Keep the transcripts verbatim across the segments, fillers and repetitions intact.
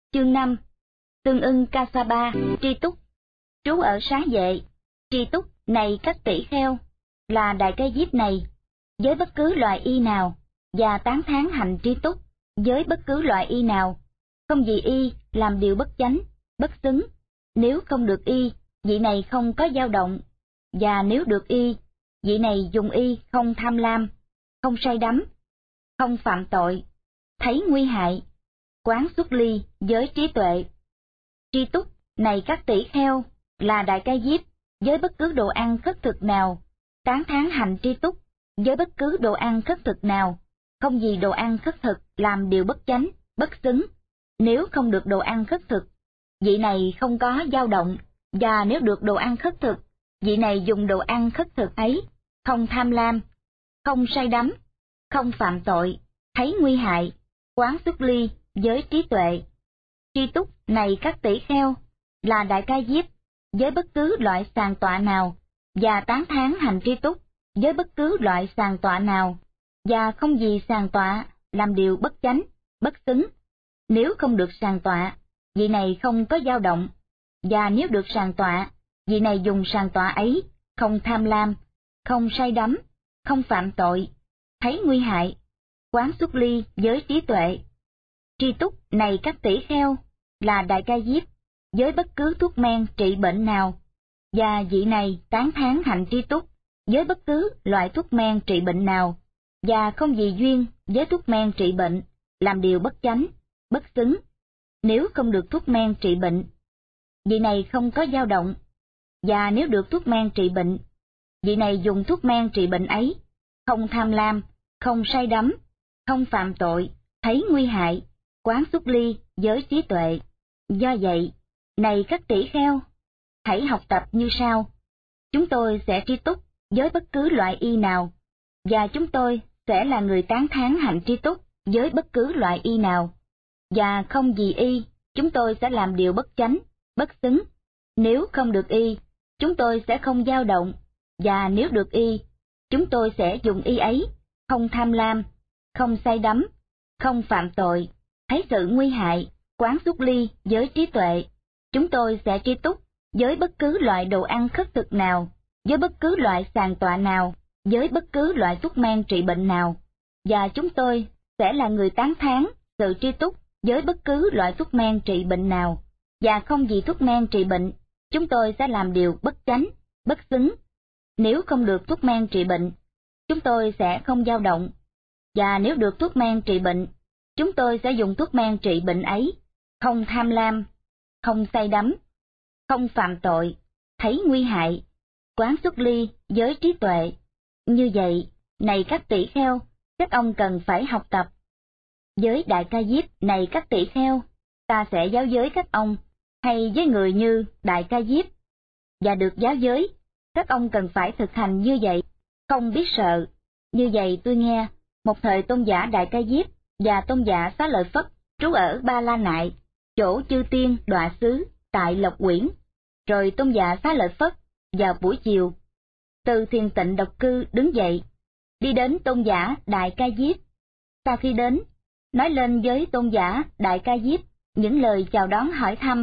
Chương năm. Tương ưng Kasapa, tri túc. Trú ở Xá Vệ. Tri túc này các tỷ kheo, là đại ca diếp này, với bất cứ loại y nào, và tán thán hành tri túc, với bất cứ loại y nào, không vì y làm điều bất chánh, bất xứng. Nếu không được y, vị này không có dao động, và nếu được y, vị này dùng y không tham lam, không say đắm, không phạm tội, thấy nguy hại, quán xuất ly với trí tuệ. Tri túc này các tỷ kheo, là đại ca diếp, với bất cứ đồ ăn khất thực nào, tán thán hành tri túc, với bất cứ đồ ăn khất thực nào, không vì đồ ăn khất thực làm điều bất chánh, bất xứng. Nếu không được đồ ăn khất thực, vị này không có dao động, và nếu được đồ ăn khất thực, vị này dùng đồ ăn khất thực ấy, không tham lam, không say đắm, không phạm tội, thấy nguy hại, quán xuất ly với trí tuệ. Tri túc này các tỷ kheo, là đại ca diếp, với bất cứ loại sàng tọa nào, và tán thán hành tri túc, với bất cứ loại sàng tọa nào, và không vì sàng tọa làm điều bất chánh, bất xứng. Nếu không được sàng tọa, vị này không có dao động, và nếu được sàng tọa, vị này dùng sàng tọa ấy, không tham lam, không say đắm, không phạm tội, thấy nguy hại, quán xuất ly với trí tuệ. Tri túc này các tỷ kheo, là đại ca diếp, với bất cứ thuốc men trị bệnh nào, và vị này tán thán hành tri túc, với bất cứ loại thuốc men trị bệnh nào, và không vì duyên với thuốc men trị bệnh, làm điều bất chánh, bất xứng. Nếu không được thuốc men trị bệnh, vị này không có dao động, và nếu được thuốc men trị bệnh, vị này dùng thuốc men trị bệnh ấy, không tham lam, không say đắm, không phạm tội, thấy nguy hại, quán xuất ly với trí tuệ. Do vậy, này các tỷ kheo, hãy học tập như sau. Chúng tôi sẽ tri túc với bất cứ loại y nào, và chúng tôi sẽ là người tán thán hành tri túc với bất cứ loại y nào, và không vì y, chúng tôi sẽ làm điều bất chánh, bất xứng. Nếu không được y, chúng tôi sẽ không dao động, và nếu được y, chúng tôi sẽ dùng y ấy, không tham lam, không say đắm, không phạm tội, thấy sự nguy hại, quán xuất ly với trí tuệ. Chúng tôi sẽ tri túc với bất cứ loại đồ ăn khất thực nào, với bất cứ loại sàng tọa nào, với bất cứ loại thuốc men trị bệnh nào, và chúng tôi sẽ là người tán thán sự tri túc với bất cứ loại thuốc men trị bệnh nào, và không vì thuốc men trị bệnh, chúng tôi sẽ làm điều bất chánh, bất xứng. Nếu không được thuốc men trị bệnh, chúng tôi sẽ không dao động, và nếu được thuốc men trị bệnh, chúng tôi sẽ dùng thuốc men trị bệnh ấy, không tham lam, không say đắm, không phạm tội, thấy nguy hại, quán xuất ly với trí tuệ. Như vậy, này các tỷ kheo, các ông cần phải học tập. Với đại ca diếp này các tỷ kheo, ta sẽ giáo giới các ông, hay với người như đại ca diếp, và được giáo giới, các ông cần phải thực hành như vậy, không biết sợ. Như vậy tôi nghe, một thời tôn giả đại ca diếp và tôn giả Xá Lợi Phất trú ở Ba La Nại, chỗ chư tiên đọa xứ tại Lộc Quyển. Rồi tôn giả Xá Lợi Phất vào buổi chiều, từ thiền tịnh độc cư đứng dậy, đi đến tôn giả đại ca diếp. Sau khi đến, nói lên với tôn giả đại ca diếp những lời chào đón hỏi thăm.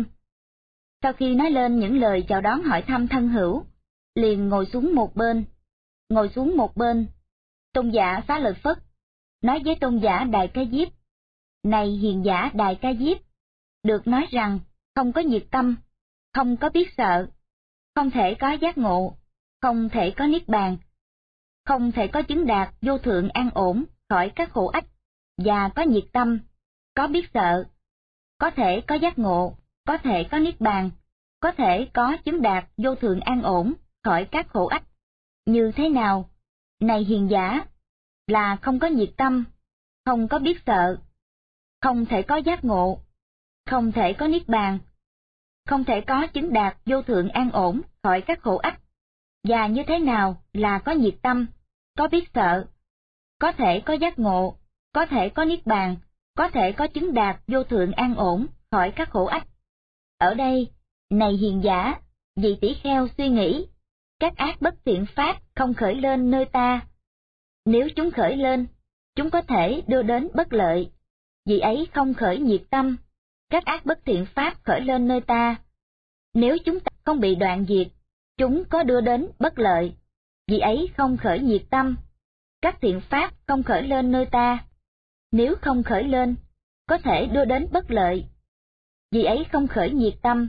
Sau khi nói lên những lời chào đón hỏi thăm thân hữu, liền ngồi xuống một bên. Ngồi xuống một bên, tôn giả Xá Lợi Phất nói với tôn giả đại ca diếp: Này hiền giả đại ca diếp, được nói rằng không có nhiệt tâm, không có biết sợ, không thể có giác ngộ, không thể có niết bàn, không thể có chứng đạt vô thượng an ổn khỏi các khổ ách, và có nhiệt tâm, có biết sợ, có thể có giác ngộ, có thể có niết bàn, có thể có chứng đạt vô thượng an ổn khỏi các khổ ách. Như thế nào? Này hiền giả, là không có nhiệt tâm, không có biết sợ, không thể có giác ngộ, không thể có niết bàn, không thể có chứng đạt vô thượng an ổn khỏi các khổ ách. Và như thế nào là có nhiệt tâm, có biết sợ, có thể có giác ngộ, có thể có niết bàn, có thể có chứng đạt vô thượng an ổn khỏi các khổ ách? Ở đây, này hiền giả, vị tỷ kheo suy nghĩ, các ác bất thiện pháp không khởi lên nơi ta. Nếu chúng khởi lên, chúng có thể đưa đến bất lợi. Vị ấy không khởi nhiệt tâm, các ác bất thiện pháp khởi lên nơi ta. Nếu chúng ta không bị đoạn diệt, chúng có đưa đến bất lợi, vì ấy không khởi nhiệt tâm. Các thiện pháp không khởi lên nơi ta. Nếu không khởi lên, có thể đưa đến bất lợi, vì ấy không khởi nhiệt tâm.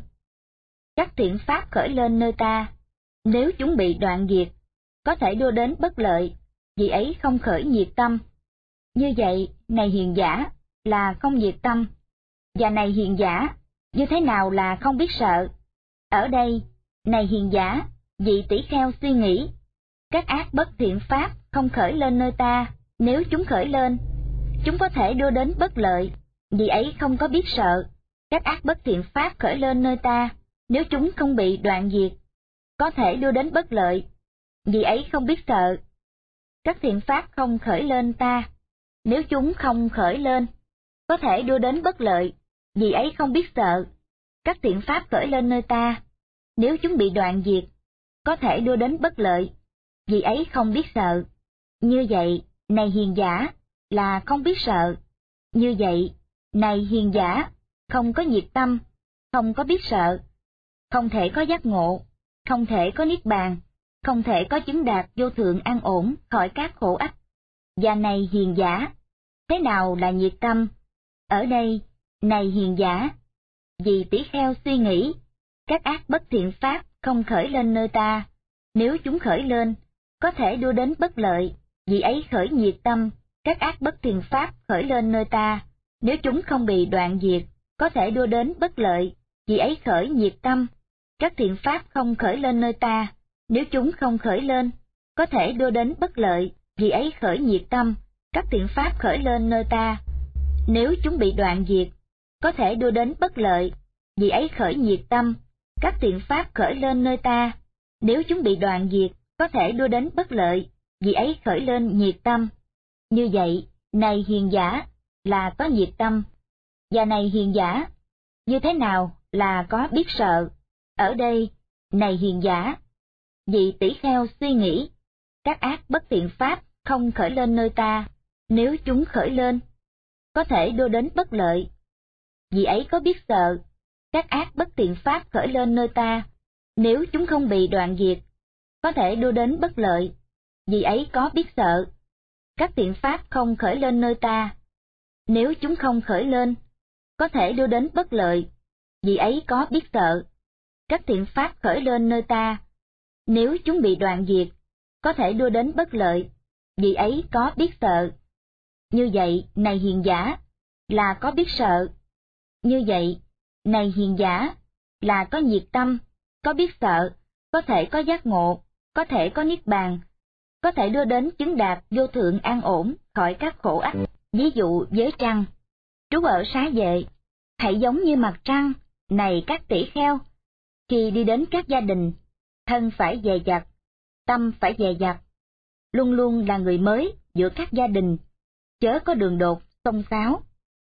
Các thiện pháp khởi lên nơi ta. Nếu chúng bị đoạn diệt, có thể đưa đến bất lợi, vì ấy không khởi nhiệt tâm. Như vậy, này hiền giả, là không nhiệt tâm. Và này hiền giả, như thế nào là không biết sợ? Ở đây, này hiền giả, vị tỷ kheo suy nghĩ, các ác bất thiện pháp không khởi lên nơi ta. Nếu chúng khởi lên, chúng có thể đưa đến bất lợi, vì ấy không có biết sợ. Các ác bất thiện pháp khởi lên nơi ta. Nếu chúng không bị đoạn diệt, có thể đưa đến bất lợi, vì ấy không biết sợ. Các thiện pháp không khởi lên ta. Nếu chúng không khởi lên, có thể đưa đến bất lợi, vì ấy không biết sợ. Các thiện pháp khởi lên nơi ta. Nếu chúng bị đoạn diệt, có thể đưa đến bất lợi, vì ấy không biết sợ. Như vậy, này hiền giả, là không biết sợ. Như vậy, này hiền giả, không có nhiệt tâm, không có biết sợ, không thể có giác ngộ, không thể có niết bàn, không thể có chứng đạt vô thượng an ổn khỏi các khổ ách. Và này hiền giả, thế nào là nhiệt tâm? Ở đây, này hiền giả, vì tỷ kheo suy nghĩ, các ác bất thiện pháp không khởi lên nơi ta. Nếu chúng khởi lên, có thể đưa đến bất lợi, vì ấy khởi nhiệt tâm. Các ác bất thiện pháp khởi lên nơi ta. Nếu chúng không bị đoạn diệt, có thể đưa đến bất lợi, vì ấy khởi nhiệt tâm. Các thiện pháp không khởi lên nơi ta. Nếu chúng không khởi lên, có thể đưa đến bất lợi, vì ấy khởi nhiệt tâm. Các thiện pháp khởi lên nơi ta. Nếu chúng bị đoạn diệt, có thể đưa đến bất lợi, vì ấy khởi nhiệt tâm. Các thiện pháp khởi lên nơi ta. Nếu chúng bị đoạn diệt, có thể đưa đến bất lợi, vì ấy khởi lên nhiệt tâm. Như vậy, này hiền giả, là có nhiệt tâm. Và này hiền giả, như thế nào là có biết sợ? Ở đây, này hiền giả, vị tỷ kheo suy nghĩ, các ác bất thiện pháp không khởi lên nơi ta. Nếu chúng khởi lên, có thể đưa đến bất lợi, vì ấy có biết sợ. Các ác bất thiện pháp khởi lên nơi ta. Nếu chúng không bị đoạn diệt, có thể đưa đến bất lợi, vì ấy có biết sợ. Các thiện pháp không khởi lên nơi ta. Nếu chúng không khởi lên, có thể đưa đến bất lợi, vì ấy có biết sợ. Các thiện pháp khởi lên nơi ta. Nếu chúng bị đoạn diệt, có thể đưa đến bất lợi, vì ấy có biết sợ. Như vậy, này hiền giả, là có biết sợ. Như vậy, này hiền giả, là có nhiệt tâm, có biết sợ, có thể có giác ngộ, có thể có niết bàn, có thể đưa đến chứng đạt vô thượng an ổn khỏi các khổ ách. Ví dụ với trăng, trú ở xá vệ, hãy giống như mặt trăng, này các tỷ kheo. Khi đi đến các gia đình, thân phải dè dặt, tâm phải dè dặt, luôn luôn là người mới giữa các gia đình, chớ có đường đột, xông xáo.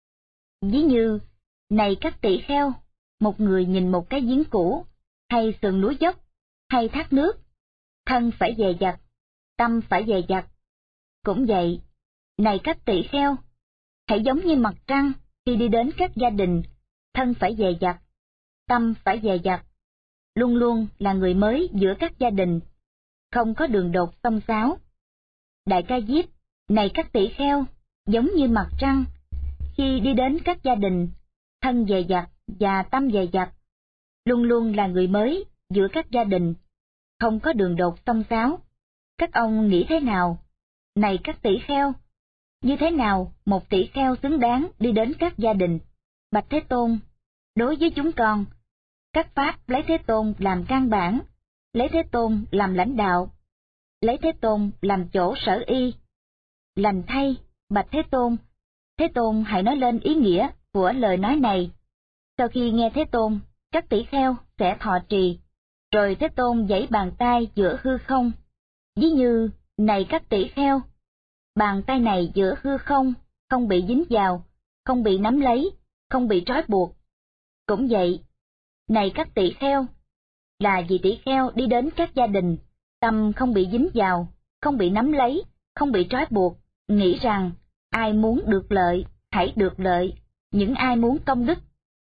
Ví như, này các tỷ kheo, một người nhìn một cái giếng cũ, hay sườn núi dốc, hay thác nước, thân phải dè dặt, tâm phải dè dặt. Cũng vậy, này các tỷ kheo, hãy giống như mặt trăng, khi đi đến các gia đình, thân phải dè dặt, tâm phải dè dặt, luôn luôn là người mới giữa các gia đình, không có đường đột xông xáo. Đại Ca Diếp, này các tỷ kheo, giống như mặt trăng, khi đi đến các gia đình, thân dè dặt và tâm dè dặt, luôn luôn là người mới giữa các gia đình, không có đường đột xông xáo. Các ông nghĩ thế nào? Này các tỷ kheo, như thế nào một tỷ kheo xứng đáng đi đến các gia đình? Bạch Thế Tôn, đối với chúng con, các pháp lấy Thế Tôn làm căn bản, lấy Thế Tôn làm lãnh đạo, lấy Thế Tôn làm chỗ sở y. Lành thay, bạch Thế Tôn, Thế Tôn hãy nói lên ý nghĩa của lời nói này. Sau khi nghe Thế Tôn, các tỷ kheo sẽ thọ trì, rồi Thế Tôn giãy bàn tay giữa hư không. Ví như, này các tỷ kheo, bàn tay này giữa hư không, không bị dính vào, không bị nắm lấy, không bị trói buộc. Cũng vậy, này các tỷ kheo, là vì tỷ kheo đi đến các gia đình, tâm không bị dính vào, không bị nắm lấy, không bị trói buộc, nghĩ rằng ai muốn được lợi, hãy được lợi, những ai muốn công đức,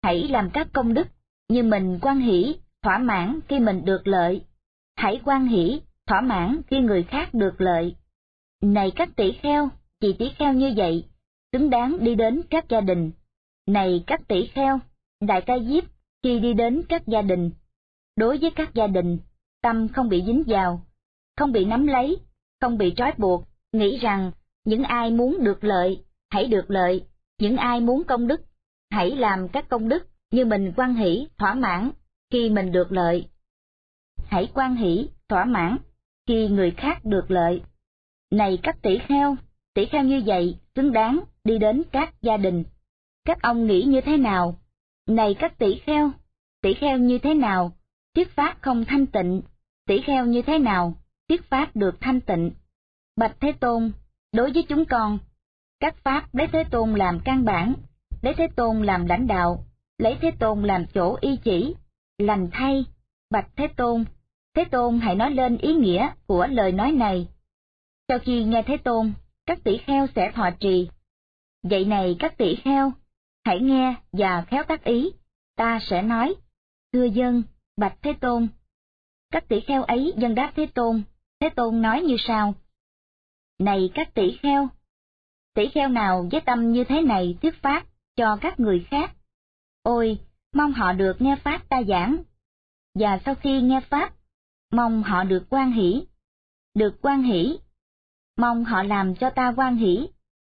hãy làm các công đức, như mình hoan hỷ, thỏa mãn khi mình được lợi. Hãy hoan hỷ, thỏa mãn khi người khác được lợi. Này các tỷ kheo, vì tỷ kheo như vậy, xứng đáng đi đến các gia đình. Này các tỷ kheo, Đại Ca Diếp khi đi đến các gia đình, đối với các gia đình, tâm không bị dính vào, không bị nắm lấy, không bị trói buộc, nghĩ rằng những ai muốn được lợi, hãy được lợi, những ai muốn công đức, hãy làm các công đức, như mình hoan hỷ, thỏa mãn khi mình được lợi. Hãy hoan hỷ, thỏa mãn khi người khác được lợi. Này các tỷ kheo, tỷ kheo như vậy xứng đáng đi đến các gia đình. Các ông nghĩ như thế nào? Này các tỷ kheo, tỷ kheo như thế nào? Thuyết pháp không thanh tịnh, tỷ kheo như thế nào? Thuyết pháp được thanh tịnh. Bạch Thế Tôn, đối với chúng con, các pháp lấy Thế Tôn làm căn bản, lấy Thế Tôn làm lãnh đạo, lấy Thế Tôn làm chỗ y chỉ. Lành thay, bạch Thế Tôn, Thế Tôn hãy nói lên ý nghĩa của lời nói này. Sau khi nghe Thế Tôn, các tỷ kheo sẽ thọ trì. Vậy này các tỷ kheo, hãy nghe và khéo tác ý, ta sẽ nói. Thưa dân, bạch Thế Tôn. Các tỷ kheo ấy dâng đáp Thế Tôn, Thế Tôn nói như sau. Này các tỷ kheo, tỷ kheo nào với tâm như thế này thuyết pháp cho các người khác? Ôi, mong họ được nghe pháp ta giảng. Và sau khi nghe pháp, mong họ được hoan hỷ. Được hoan hỷ, mong họ làm cho ta hoan hỷ.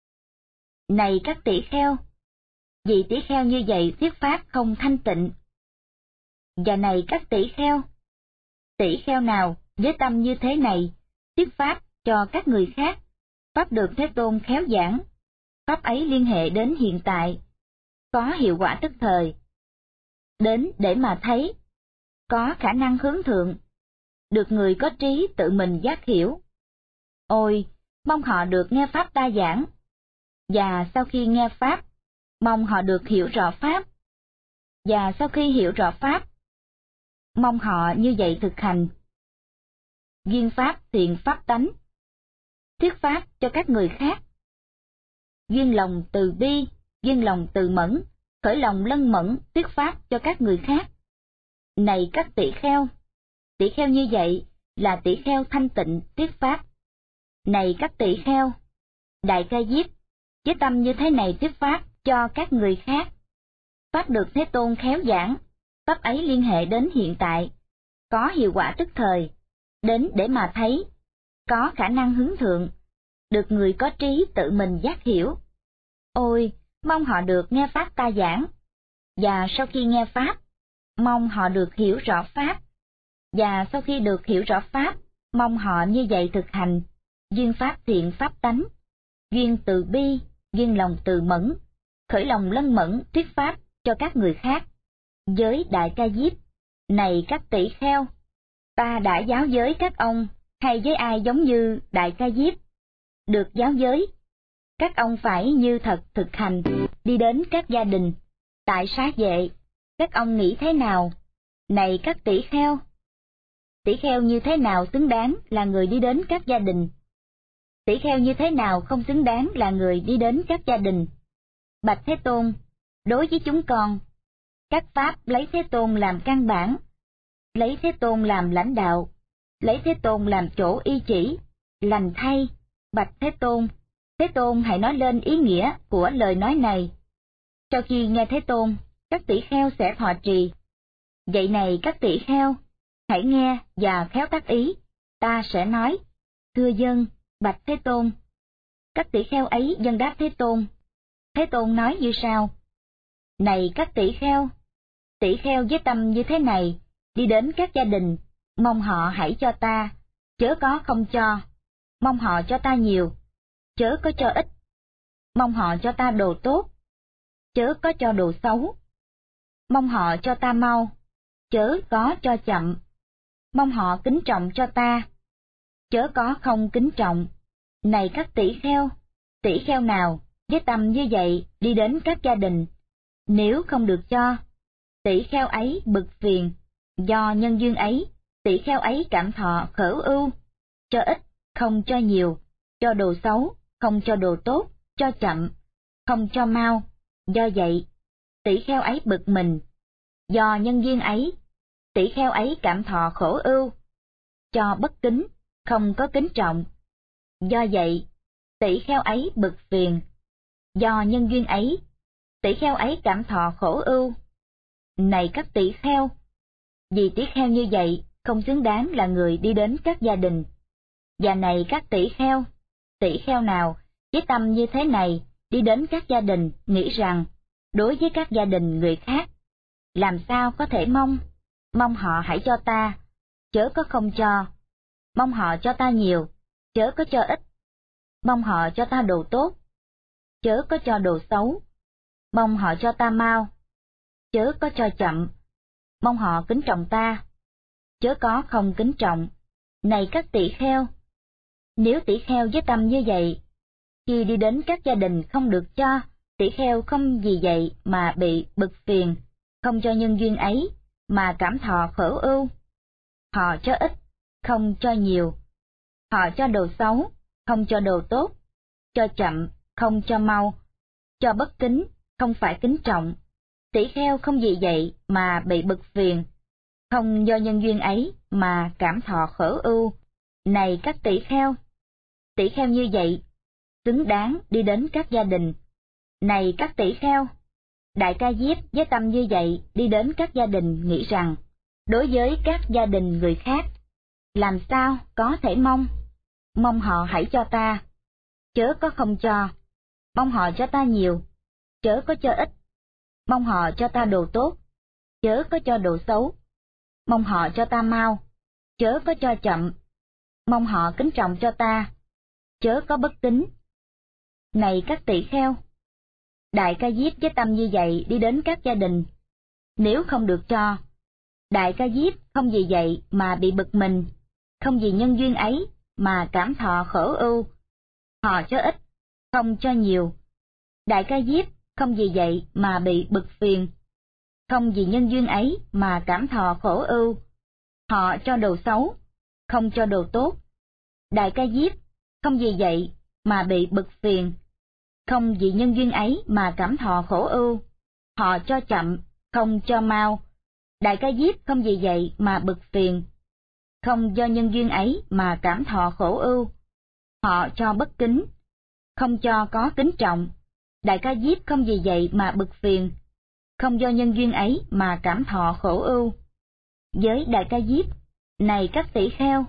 Này các tỷ kheo, vì tỷ kheo như vậy thuyết pháp không thanh tịnh. Và này các tỷ kheo, tỷ kheo nào với tâm như thế này thuyết pháp cho các người khác, pháp được Thế Tôn khéo giảng, pháp ấy liên hệ đến hiện tại, có hiệu quả tức thời, đến để mà thấy, có khả năng hướng thượng, được người có trí tự mình giác hiểu. Ôi, mong họ được nghe pháp ta giảng, và sau khi nghe pháp, mong họ được hiểu rõ pháp, và sau khi hiểu rõ pháp, mong họ như vậy thực hành. Duyên pháp thiện pháp tánh, thuyết pháp cho các người khác. Duyên lòng từ bi, duyên lòng từ mẫn, khởi lòng lân mẫn thuyết pháp cho các người khác. Này các tỷ kheo, tỷ kheo như vậy là tỷ kheo thanh tịnh thuyết pháp. Này các tỷ kheo, Đại Ca Diếp với tâm như thế này thuyết pháp cho các người khác. Pháp được Thế Tôn khéo giảng, pháp ấy liên hệ đến hiện tại, có hiệu quả tức thời, đến để mà thấy, có khả năng hướng thượng, được người có trí tự mình giác hiểu. Ôi, mong họ được nghe pháp ta giảng, và sau khi nghe pháp, mong họ được hiểu rõ pháp, và sau khi được hiểu rõ pháp, mong họ như vậy thực hành. Duyên pháp thiện pháp tánh, duyên từ bi, duyên lòng từ mẫn, khởi lòng lân mẫn thuyết pháp cho các người khác. Giới Đại Ca Diếp, này các tỷ kheo, ta đã giáo giới các ông, hay với ai giống như Đại Ca Diếp, được giáo giới. Các ông phải như thật thực hành, đi đến các gia đình, tại xá vệ, các ông nghĩ thế nào? Này các tỷ kheo, tỷ kheo như thế nào xứng đáng là người đi đến các gia đình? Tỷ kheo như thế nào không xứng đáng là người đi đến các gia đình? Bạch Thế Tôn, đối với chúng con, các pháp lấy Thế Tôn làm căn bản, lấy Thế Tôn làm lãnh đạo, lấy Thế Tôn làm chỗ y chỉ. Lành thay, bạch Thế Tôn, Thế Tôn hãy nói lên ý nghĩa của lời nói này. Sau khi nghe Thế Tôn, các tỷ kheo sẽ thọ trì. Vậy này các tỷ kheo, hãy nghe và khéo tác ý, ta sẽ nói. Thưa dân, bạch Thế Tôn. Các tỷ kheo ấy dâng đáp Thế Tôn. Thế Tôn nói như sau. Này các tỷ kheo, tỷ kheo với tâm như thế này, đi đến các gia đình, mong họ hãy cho ta, chớ có không cho, mong họ cho ta nhiều, chớ có cho ít, mong họ cho ta đồ tốt, chớ có cho đồ xấu, mong họ cho ta mau, chớ có cho chậm, mong họ kính trọng cho ta, chớ có không kính trọng. Này các tỷ kheo, tỷ kheo nào với tâm như vậy đi đến các gia đình, nếu không được cho, tỷ kheo ấy bực phiền, do nhân duyên ấy, tỷ kheo ấy cảm thọ khở ưu, cho ít, không cho nhiều, cho đồ xấu, không cho đồ tốt, cho chậm, không cho mau. Do vậy, tỷ kheo ấy bực mình. Do nhân duyên ấy, tỷ kheo ấy cảm thọ khổ ưu, cho bất kính, không có kính trọng. Do vậy, tỷ kheo ấy bực phiền. Do nhân duyên ấy, tỷ kheo ấy cảm thọ khổ ưu. Này các tỷ kheo, vì tỷ kheo như vậy không xứng đáng là người đi đến các gia đình. Và này các tỷ kheo, tỷ kheo nào với tâm như thế này đi đến các gia đình nghĩ rằng đối với các gia đình người khác, làm sao có thể mong, mong họ hãy cho ta, chớ có không cho, mong họ cho ta nhiều, chớ có cho ít, mong họ cho ta đồ tốt, chớ có cho đồ xấu, mong họ cho ta mau, chớ có cho chậm, mong họ kính trọng ta, chớ có không kính trọng. Này các tỷ kheo, nếu tỷ kheo với tâm như vậy, khi đi đến các gia đình không được cho, tỷ kheo không vì vậy mà bị bực phiền, không cho nhân duyên ấy mà cảm thọ khổ ưu. Họ cho ít, không cho nhiều. Họ cho đồ xấu, không cho đồ tốt. Cho chậm, không cho mau. Cho bất kính, không phải kính trọng. Tỷ kheo không vì vậy mà bị bực phiền, không do nhân duyên ấy mà cảm thọ khổ ưu. Này các tỷ kheo, tỷ kheo như vậy xứng đáng đi đến các gia đình. Này các tỷ kheo, Đại Ca Diếp với tâm như vậy đi đến các gia đình nghĩ rằng, đối với các gia đình người khác, làm sao có thể mong, mong họ hãy cho ta, chớ có không cho, mong họ cho ta nhiều, chớ có cho ít, mong họ cho ta đồ tốt, chớ có cho đồ xấu, mong họ cho ta mau, chớ có cho chậm, mong họ kính trọng cho ta, chớ có bất kính. Này các tỷ kheo, Đại Ca Diếp với tâm như vậy đi đến các gia đình, nếu không được cho, Đại Ca Diếp không vì vậy mà bị bực mình, không vì nhân duyên ấy mà cảm thọ khổ ưu. Họ cho ít, không cho nhiều. Đại Ca Diếp không vì vậy mà bị bực phiền, không vì nhân duyên ấy mà cảm thọ khổ ưu. Họ cho đồ xấu, không cho đồ tốt. Đại Ca Diếp không vì vậy mà bị bực phiền, không vì nhân duyên ấy mà cảm thọ khổ ưu. Họ cho chậm, không cho mau. Đại Ca Diếp không vì vậy mà bực phiền, không do nhân duyên ấy mà cảm thọ khổ ưu. Họ cho bất kính, không cho có kính trọng. Đại Ca Diếp không vì vậy mà bực phiền, không do nhân duyên ấy mà cảm thọ khổ ưu. Với Đại Ca Diếp, này các tỷ kheo,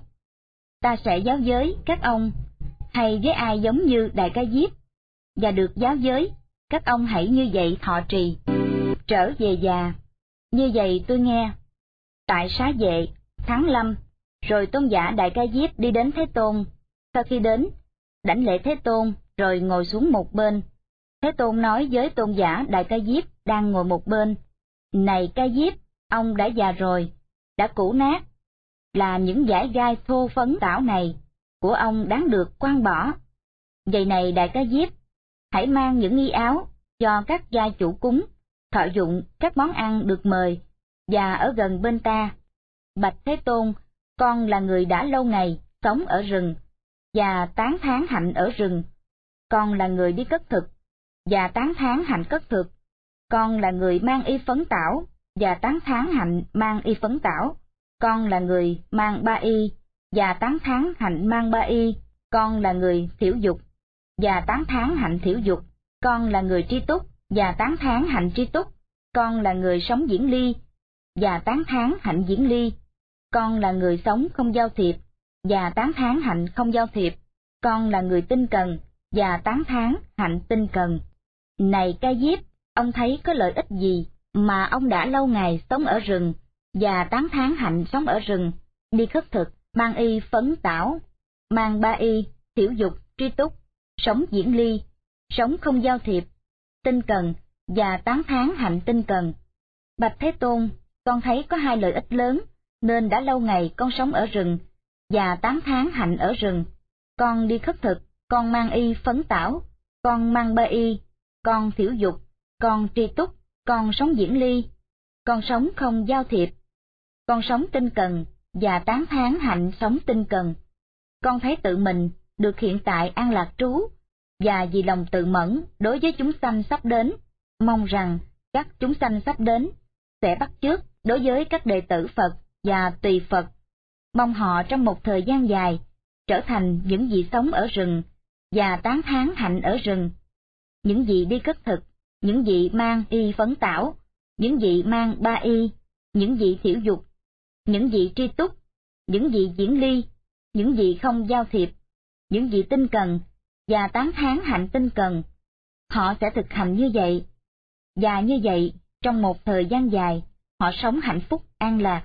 ta sẽ giáo giới các ông, hay với ai giống như Đại Ca Diếp, và được giáo giới, các ông hãy như vậy thọ trì. Trở về già, như vậy tôi nghe. Tại Xá Vệ, tháng Lâm, rồi tôn giả Đại Ca Diếp đi đến Thế Tôn. Sau khi đến, đảnh lễ Thế Tôn, rồi ngồi xuống một bên. Thế Tôn nói với tôn giả Đại Ca Diếp đang ngồi một bên: Này Ca Diếp, ông đã già rồi, đã cũ nát, là những dải gai thô phấn tảo này của ông đáng được quăng bỏ. Vậy này Đại Ca Diếp, hãy mang những y áo cho các gia chủ cúng, thọ dụng các món ăn được mời, và ở gần bên ta. Bạch Thế Tôn, con là người đã lâu ngày sống ở rừng, và tán thán hạnh ở rừng. Con là người đi cất thực, và tán thán hạnh cất thực. Con là người mang y phấn tảo, và tán thán hạnh mang y phấn tảo. Con là người mang ba y, và tán thán hạnh mang ba y. Con là người thiểu dục, và tán thán hạnh thiểu dục. Con là người tri túc, và tán thán hạnh tri túc. Con là người sống diễn ly, và tán thán hạnh diễn ly. Con là người sống không giao thiệp, và tán thán hạnh không giao thiệp. Con là người tinh cần, và tán thán hạnh tinh cần. Này Ca Diếp, ông thấy có lợi ích gì mà ông đã lâu ngày sống ở rừng, và tán thán hạnh sống ở rừng, đi khất thực, mang y phấn tảo, mang ba y, thiểu dục, tri túc, sống diễn ly, sống không giao thiệp, tinh cần, và tán thán hạnh tinh cần. Bạch Thế Tôn, con thấy có hai lợi ích lớn, nên đã lâu ngày con sống ở rừng, và tán thán hạnh ở rừng. Con đi khất thực, con mang y phấn tảo, con mang ba y, con thiểu dục, con tri túc, con sống diễn ly, con sống không giao thiệp, con sống tinh cần, và tán thán hạnh sống tinh cần. Con thấy tự mình được hiện tại an lạc trú, và vì lòng tự mẫn đối với chúng sanh sắp đến, mong rằng các chúng sanh sắp đến sẽ bắt chước đối với các đệ tử Phật và tùy Phật, mong họ trong một thời gian dài trở thành những vị sống ở rừng và tán thán hạnh ở rừng, những vị đi cất thực, những vị mang y phấn tảo, những vị mang ba y, những vị thiểu dục, những vị tri túc, những vị diễn ly, những vị không giao thiệp, những vị tinh cần và tán thán hạnh tinh cần. Họ sẽ thực hành như vậy, và như vậy trong một thời gian dài họ sống hạnh phúc an lạc.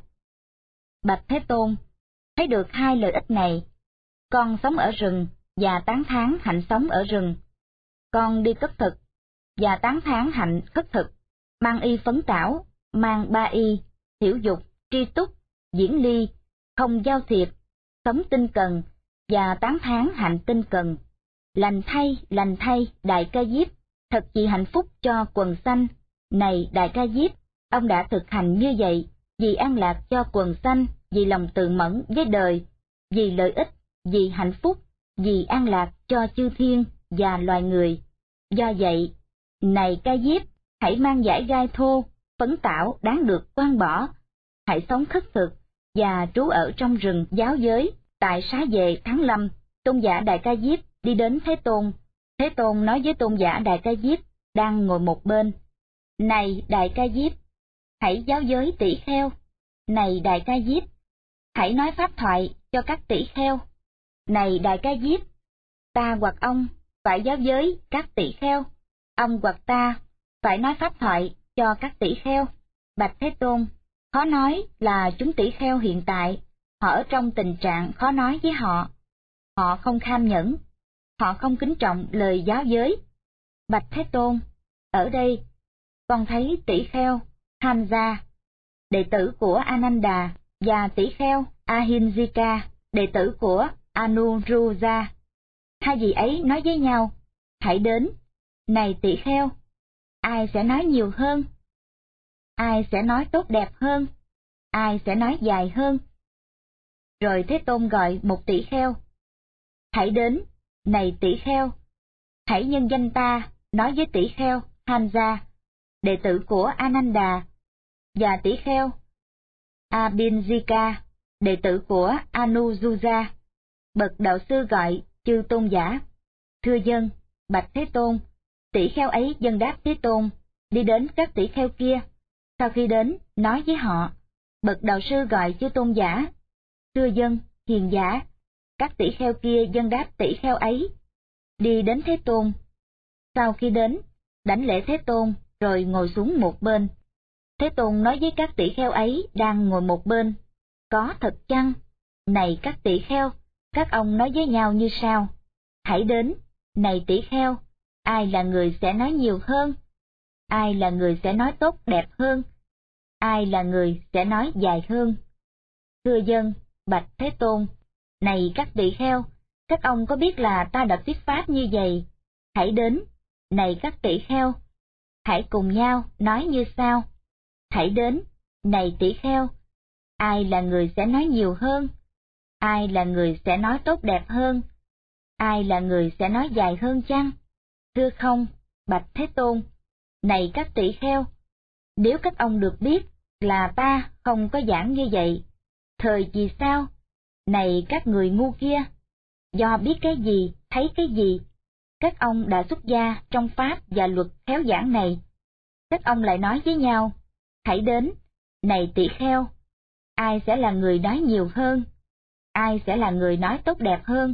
Bạch Thế Tôn, thấy được hai lợi ích này, con sống ở rừng và tán thán hạnh sống ở rừng, con đi cất thực và tán thán hạnh khất thực, mang y phấn tảo, mang ba y, thiểu dục, tri túc, diễn ly, không giao thiệp, sống tinh cần và tán thán hạnh tinh cần. Lành thay, lành thay, Đại Ca Diếp, thật vì hạnh phúc cho quần sanh. Này Đại Ca Diếp, ông đã thực hành như vậy vì an lạc cho quần sanh, vì lòng tự mẫn với đời, vì lợi ích, vì hạnh phúc, vì an lạc cho chư thiên và loài người. Do vậy, này Ca Diếp, hãy mang giải gai thô, phấn tảo đáng được quăng bỏ, hãy sống khất thực và trú ở trong rừng giáo giới. Tại Xá Vệ tháng Lâm, tôn giả Đại Ca Diếp đi đến Thế Tôn. Thế Tôn nói với tôn giả Đại Ca Diếp đang ngồi một bên: Này Đại Ca Diếp, hãy giáo giới tỷ kheo. Này Đại Ca Diếp, hãy nói pháp thoại cho các tỷ kheo. Này Đại Ca Diếp, ta hoặc ông phải giáo giới các tỷ kheo, ông hoặc ta phải nói pháp thoại cho các tỷ kheo. Bạch Thế Tôn, khó nói là chúng tỷ kheo hiện tại, họ ở trong tình trạng khó nói với họ. Họ không kham nhẫn, họ không kính trọng lời giáo giới. Bạch Thế Tôn, ở đây, con thấy tỷ kheo Hamza, đệ tử của Ananda, và tỷ kheo Ahimsika, đệ tử của Anuruddha. Hai vị ấy nói với nhau: hãy đến, này tỷ kheo, ai sẽ nói nhiều hơn? Ai sẽ nói tốt đẹp hơn? Ai sẽ nói dài hơn? Rồi Thế Tôn gọi một tỷ kheo: hãy đến, này tỷ kheo, hãy nhân danh ta nói với tỷ kheo Hamza, đệ tử của Ananda, và tỷ kheo Abhinjika, đệ tử của Anuruddha. Bậc đạo sư gọi chư tôn giả: thưa dân, bạch Thế Tôn. Tỷ kheo ấy dân đáp Thế Tôn, đi đến các tỷ kheo kia. Sau khi đến, nói với họ. Bậc đạo sư gọi chư tôn giả: thưa dân, hiền giả. Các tỷ kheo kia dân đáp tỷ kheo ấy, đi đến Thế Tôn. Sau khi đến, đảnh lễ Thế Tôn, rồi ngồi xuống một bên. Thế Tôn nói với các tỷ kheo ấy đang ngồi một bên: có thật chăng? Này các tỷ kheo, các ông nói với nhau như sau: hãy đến, này tỷ kheo, ai là người sẽ nói nhiều hơn? Ai là người sẽ nói tốt đẹp hơn? Ai là người sẽ nói dài hơn? Thưa dân, bạch Thế Tôn, này các tỷ kheo, các ông có biết là ta đã thuyết pháp như vậy? Hãy đến, này các tỷ kheo, hãy cùng nhau nói như sau: hãy đến, này tỷ kheo, ai là người sẽ nói nhiều hơn? Ai là người sẽ nói tốt đẹp hơn? Ai là người sẽ nói dài hơn chăng? Thưa không, bạch Thế Tôn, này các tỷ kheo, nếu các ông được biết là ta không có giảng như vậy, thời vì sao? Này các người ngu kia, do biết cái gì, thấy cái gì, các ông đã xuất gia trong pháp và luật khéo giảng này. Các ông lại nói với nhau: hãy đến, này tỷ kheo, ai sẽ là người nói nhiều hơn? Ai sẽ là người nói tốt đẹp hơn?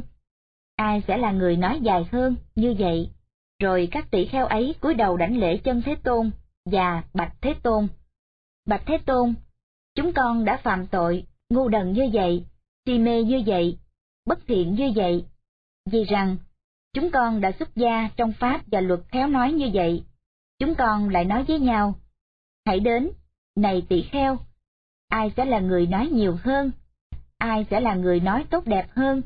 Ai sẽ là người nói dài hơn? Như vậy, rồi các tỷ kheo ấy cúi đầu đảnh lễ chân Thế Tôn và bạch Thế Tôn: bạch Thế Tôn, chúng con đã phạm tội, ngu đần như vậy, si mê như vậy, bất thiện như vậy, vì rằng chúng con đã xuất gia trong pháp và luật khéo nói như vậy. Chúng con lại nói với nhau: hãy đến, này tỷ kheo, ai sẽ là người nói nhiều hơn? Ai sẽ là người nói tốt đẹp hơn?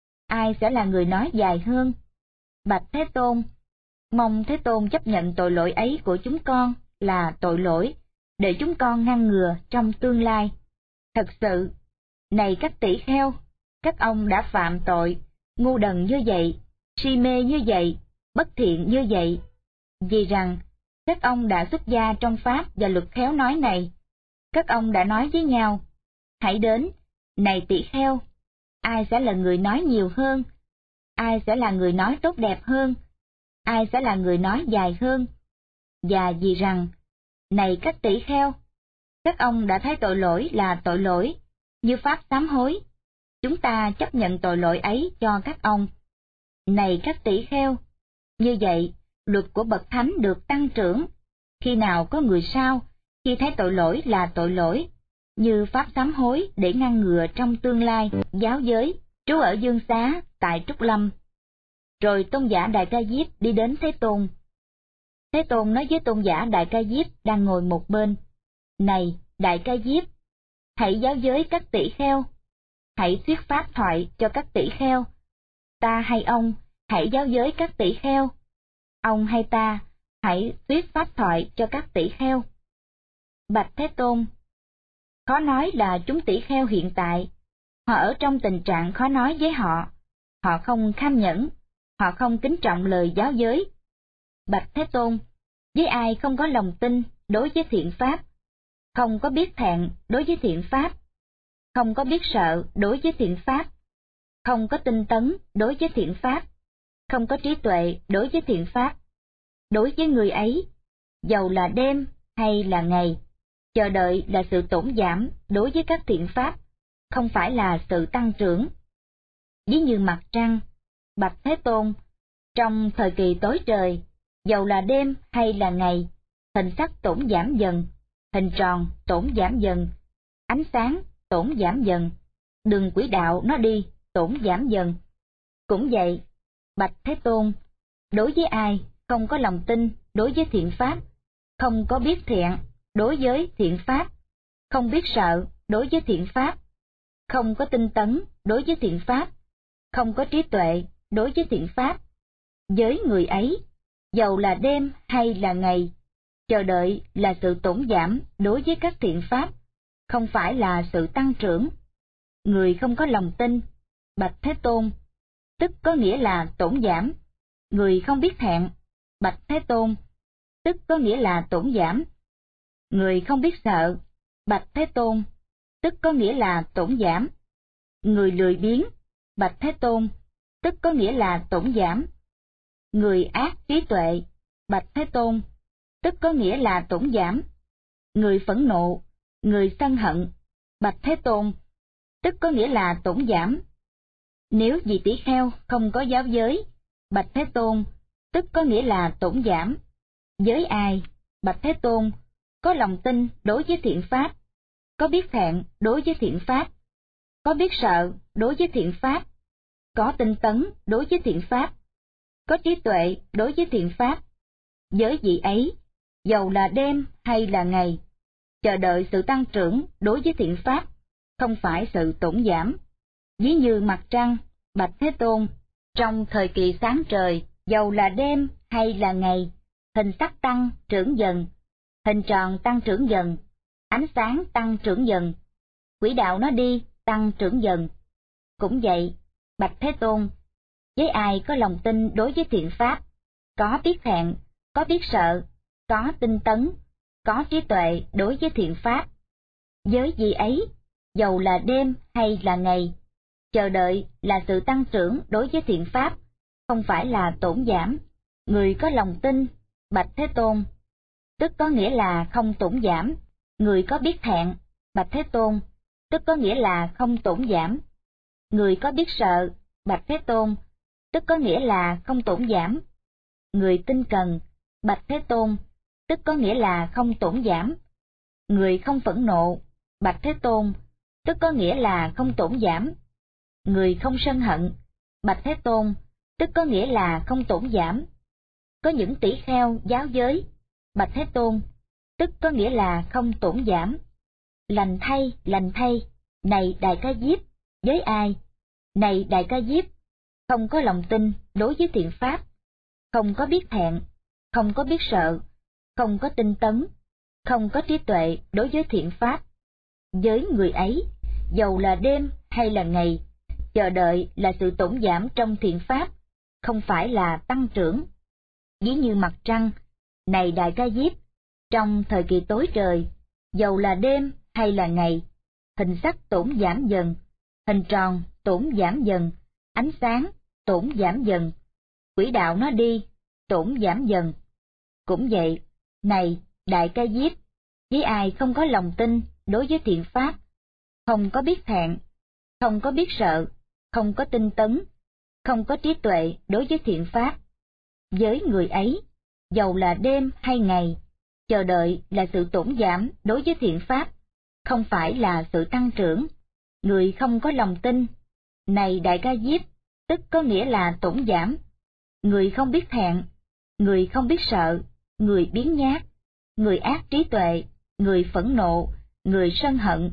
Ai sẽ là người nói dài hơn? Bạch Thế Tôn, mong Thế Tôn chấp nhận tội lỗi ấy của chúng con là tội lỗi, để chúng con ngăn ngừa trong tương lai. Thật sự, này các tỷ kheo, các ông đã phạm tội, ngu đần như vậy, si mê như vậy, bất thiện như vậy, vì rằng Các ông đã xuất gia trong pháp và luật khéo nói này. Các ông đã nói với nhau, hãy đến, này tỷ kheo, ai sẽ là người nói nhiều hơn, ai sẽ là người nói tốt đẹp hơn, ai sẽ là người nói dài hơn. Và vì rằng, này các tỷ kheo, các ông đã thấy tội lỗi là tội lỗi, như pháp sám hối, chúng ta chấp nhận tội lỗi ấy cho các ông. Này các tỷ kheo, như vậy, luật của bậc thánh được tăng trưởng, khi nào có người sao, khi thấy tội lỗi là tội lỗi, như pháp sám hối để ngăn ngừa trong tương lai. Giáo giới, trú ở Dương Xá, tại Trúc Lâm. Rồi tôn giả Đại Ca Diếp đi đến Thế Tôn. Thế Tôn nói với tôn giả Đại Ca Diếp đang ngồi một bên, này Đại Ca Diếp, hãy giáo giới các tỷ kheo, hãy thuyết pháp thoại cho các tỷ kheo. Ta hay ông, hãy giáo giới các tỷ kheo. Ông hay ta, hãy thuyết pháp thoại cho các tỷ kheo. Bạch Thế Tôn, khó nói là chúng tỷ kheo hiện tại, họ ở trong tình trạng khó nói với họ, họ không kham nhẫn, họ không kính trọng lời giáo giới. Bạch Thế Tôn, với ai không có lòng tin đối với thiện pháp, không có biết thẹn đối với thiện pháp, không có biết sợ đối với thiện pháp, không có tinh tấn đối với thiện pháp, không có trí tuệ đối với thiện pháp, đối với người ấy, dầu là đêm hay là ngày, chờ đợi là sự tổn giảm đối với các thiện pháp, không phải là sự tăng trưởng. Ví như mặt trăng, Bạch Thế Tôn, trong thời kỳ tối trời, dầu là đêm hay là ngày, hình sắc tổn giảm dần, hình tròn tổn giảm dần, ánh sáng tổn giảm dần, đường quỹ đạo nó đi tổn giảm dần. Cũng vậy, Bạch Thế Tôn, đối với ai không có lòng tin đối với thiện pháp, không có biết thiện đối với thiện pháp, không biết sợ đối với thiện pháp, không có tinh tấn đối với thiện pháp, không có trí tuệ đối với thiện pháp, với người ấy, dầu là đêm hay là ngày, chờ đợi là sự tổn giảm đối với các thiện pháp, không phải là sự tăng trưởng. Người không có lòng tin, Bạch Thế Tôn, tức có nghĩa là tổn giảm. Người không biết thẹn, Bạch Thế Tôn, tức có nghĩa là tổn giảm. Người không biết sợ, Bạch Thế Tôn, tức có nghĩa là tổn giảm. Người lười biếng, Bạch Thế Tôn, tức có nghĩa là tổn giảm. Người ác trí tuệ, Bạch Thế Tôn, tức có nghĩa là tổn giảm. Người phẫn nộ, người sân hận, Bạch Thế Tôn, tức có nghĩa là tổn giảm. Nếu vị tỷ kheo không có giáo giới, Bạch Thế Tôn, tức có nghĩa là tổn giảm. Với ai, Bạch Thế Tôn, có lòng tin đối với thiện pháp, có biết thẹn đối với thiện pháp, có biết sợ đối với thiện pháp, có tinh tấn đối với thiện pháp, có trí tuệ đối với thiện pháp, với vị ấy, dầu là đêm hay là ngày, chờ đợi sự tăng trưởng đối với thiện pháp, không phải sự tổn giảm. Ví như mặt trăng, Bạch Thế Tôn, trong thời kỳ sáng trời, dầu là đêm hay là ngày, hình sắc tăng trưởng dần, hình tròn tăng trưởng dần, ánh sáng tăng trưởng dần, quỹ đạo nó đi tăng trưởng dần. Cũng vậy, Bạch Thế Tôn, với ai có lòng tin đối với thiện pháp, có biết thẹn, có biết sợ, có tinh tấn, có trí tuệ đối với thiện pháp, với vị ấy, dầu là đêm hay là ngày, chờ đợi là sự tăng trưởng đối với thiện pháp, không phải là tổn giảm. Người có lòng tin, Bạch Thế Tôn, tức có nghĩa là không tổn giảm. Người có biết thẹn, Bạch Thế Tôn, tức có nghĩa là không tổn giảm. Người có biết sợ, Bạch Thế Tôn, tức có nghĩa là không tổn giảm. Người tinh cần, Bạch Thế Tôn, tức có nghĩa là không tổn giảm. Người không phẫn nộ, Bạch Thế Tôn, tức có nghĩa là không tổn giảm. Người không sân hận, Bạch Thế Tôn, tức có nghĩa là không tổn giảm. Có những tỷ kheo giáo giới, Bạch Thế Tôn, tức có nghĩa là không tổn giảm. Lành thay, lành thay, này Đại Ca Diếp, với ai? Này Đại Ca Diếp, không có lòng tin đối với thiện pháp, không có biết thẹn, không có biết sợ, không có tinh tấn, không có trí tuệ đối với thiện pháp. Với người ấy, dầu là đêm hay là ngày, chờ đợi là sự tổn giảm trong thiện pháp, không phải là tăng trưởng. Ví như mặt trăng, này Đại Ca Diếp, trong thời kỳ tối trời, dầu là đêm hay là ngày, hình sắc tổn giảm dần, hình tròn tổn giảm dần, ánh sáng tổn giảm dần, quỹ đạo nó đi, tổn giảm dần. Cũng vậy, này Đại Ca Diếp, với ai không có lòng tin đối với thiện pháp, không có biết thẹn, không có biết sợ, không có tinh tấn, không có trí tuệ đối với thiện pháp, với người ấy, dầu là đêm hay ngày, chờ đợi là sự tổn giảm đối với thiện pháp, không phải là sự tăng trưởng. Người không có lòng tin, này Đại Ca Diếp, tức có nghĩa là tổn giảm. Người không biết thẹn, người không biết sợ, người biếng nhác, người ác trí tuệ, người phẫn nộ, người sân hận.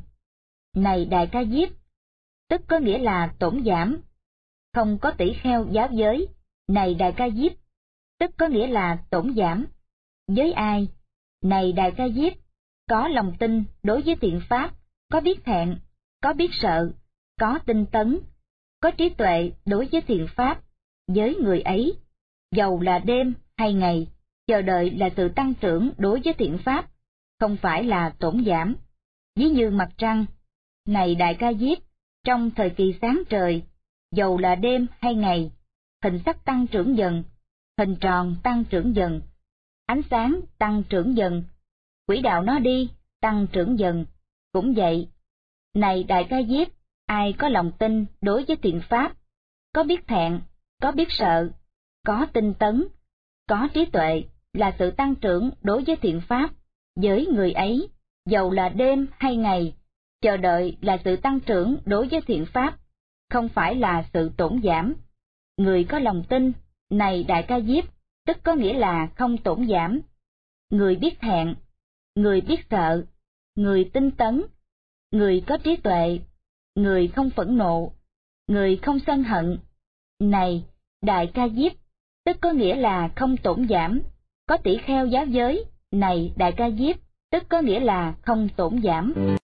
Này Đại Ca Diếp, tức có nghĩa là tổn giảm. Không có tỷ kheo giáo giới, này Đại Ca Diếp, tức có nghĩa là tổn giảm. Với ai, này Đại Ca Diếp, có lòng tin đối với thiện pháp, có biết thẹn, có biết sợ, có tinh tấn, có trí tuệ đối với thiện pháp, với người ấy, dầu là đêm hay ngày, chờ đợi là sự tăng trưởng đối với thiện pháp, không phải là tổn giảm. Ví như mặt trăng, này Đại Ca Diếp, trong thời kỳ sáng trời, dầu là đêm hay ngày, hình sắc tăng trưởng dần, hình tròn tăng trưởng dần, ánh sáng tăng trưởng dần, quỹ đạo nó đi, tăng trưởng dần. Cũng vậy, này Đại Ca Diếp, ai có lòng tin đối với thiện pháp, có biết thẹn, có biết sợ, có tinh tấn, có trí tuệ, là sự tăng trưởng đối với thiện pháp, với người ấy, dầu là đêm hay ngày, chờ đợi là sự tăng trưởng đối với thiện pháp, không phải là sự tổn giảm. Người có lòng tin, này Đại Ca Diếp, tức có nghĩa là không tổn giảm. Người biết thẹn, người biết sợ, người tinh tấn, người có trí tuệ, người không phẫn nộ, người không sân hận. Này Đại Ca Diếp, tức có nghĩa là không tổn giảm. Có tỷ kheo giáo giới, này Đại Ca Diếp, tức có nghĩa là không tổn giảm.